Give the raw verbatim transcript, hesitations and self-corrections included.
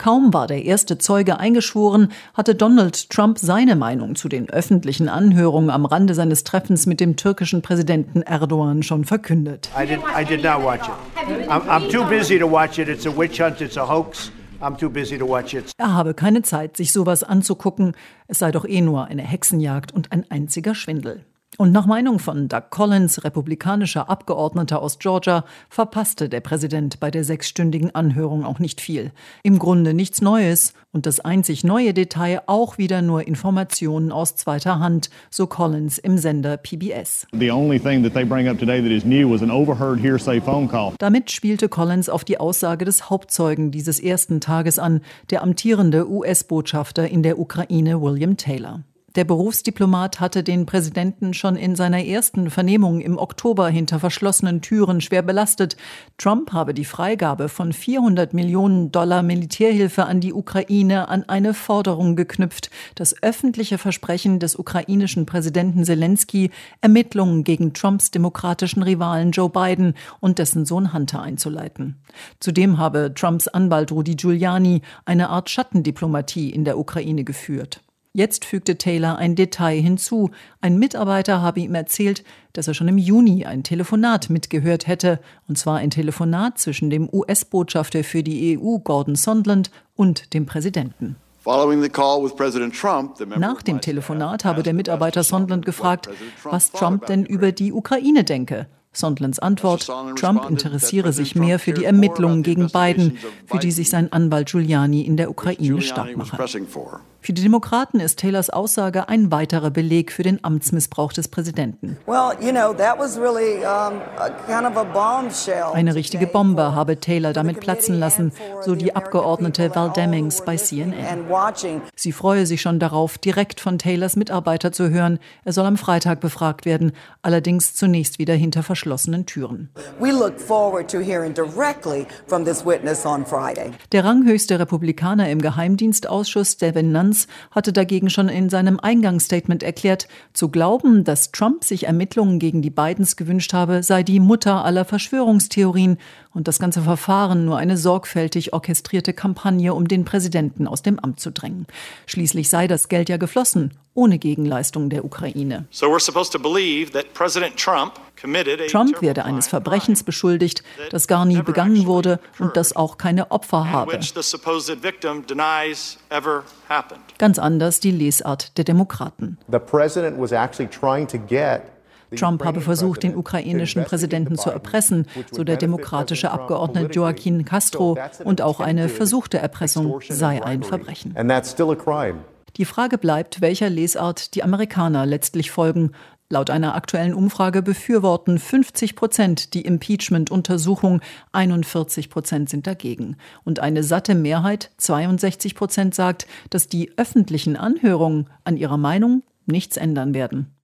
Kaum war der erste Zeuge eingeschworen, hatte Donald Trump seine Meinung zu den öffentlichen Anhörungen am Rande seines Treffens mit dem türkischen Präsidenten Erdogan schon verkündet. I did, I did not watch it. I'm, I'm too busy to watch it. It's a witch hunt, it's a hoax. I'm too busy to watch it. Er habe keine Zeit, sich sowas anzugucken. Es sei doch eh nur eine Hexenjagd und ein einziger Schwindel. Und nach Meinung von Doug Collins, republikanischer Abgeordneter aus Georgia, verpasste der Präsident bei der sechsstündigen Anhörung auch nicht viel. Im Grunde nichts Neues und das einzig neue Detail auch wieder nur Informationen aus zweiter Hand, so Collins im Sender P B S. The only thing that they bring up today that is new was an overheard hearsay phone call. Damit spielte Collins auf die Aussage des Hauptzeugen dieses ersten Tages an, der amtierende U S-Botschafter in der Ukraine William Taylor. Der Berufsdiplomat hatte den Präsidenten schon in seiner ersten Vernehmung im Oktober hinter verschlossenen Türen schwer belastet. Trump habe die Freigabe von vierhundert Millionen Dollar Militärhilfe an die Ukraine an eine Forderung geknüpft, das öffentliche Versprechen des ukrainischen Präsidenten Selensky, Ermittlungen gegen Trumps demokratischen Rivalen Joe Biden und dessen Sohn Hunter einzuleiten. Zudem habe Trumps Anwalt Rudy Giuliani eine Art Schattendiplomatie in der Ukraine geführt. Jetzt fügte Taylor ein Detail hinzu. Ein Mitarbeiter habe ihm erzählt, dass er schon im Juni ein Telefonat mitgehört hätte, und zwar ein Telefonat zwischen dem U S-Botschafter für die E U, Gordon Sondland, und dem Präsidenten. Nach dem Telefonat habe der Mitarbeiter Sondland gefragt, was Trump denn über die Ukraine denke. Sondlands Antwort: Trump interessiere sich mehr für die Ermittlungen gegen Biden, für die sich sein Anwalt Giuliani in der Ukraine stark mache. Für die Demokraten ist Taylors Aussage ein weiterer Beleg für den Amtsmissbrauch des Präsidenten. Eine richtige Bombe habe Taylor damit platzen lassen, so die Abgeordnete Val Demings bei C N N. Sie freue sich schon darauf, direkt von Taylors Mitarbeiter zu hören. Er soll am Freitag befragt werden, allerdings zunächst wieder hinter verschlossenen Türen. Der ranghöchste Republikaner im Geheimdienstausschuss, Devin Nunes, hatte dagegen schon in seinem Eingangsstatement erklärt, zu glauben, dass Trump sich Ermittlungen gegen die Bidens gewünscht habe, sei die Mutter aller Verschwörungstheorien und das ganze Verfahren nur eine sorgfältig orchestrierte Kampagne, um den Präsidenten aus dem Amt zu drängen. Schließlich sei das Geld ja geflossen, ohne Gegenleistung der Ukraine. So we're supposed to believe that President Trump Trump werde eines Verbrechens beschuldigt, das gar nie begangen wurde und das auch keine Opfer habe. Ganz anders die Lesart der Demokraten. Trump habe versucht, den ukrainischen Präsidenten zu erpressen, so der demokratische Abgeordnete Joaquin Castro, und auch eine versuchte Erpressung sei ein Verbrechen. Die Frage bleibt, welcher Lesart die Amerikaner letztlich folgen. Laut einer aktuellen Umfrage befürworten fünfzig Prozent die Impeachment-Untersuchung, einundvierzig Prozent sind dagegen. Und eine satte Mehrheit, zweiundsechzig Prozent, sagt, dass die öffentlichen Anhörungen an ihrer Meinung nichts ändern werden.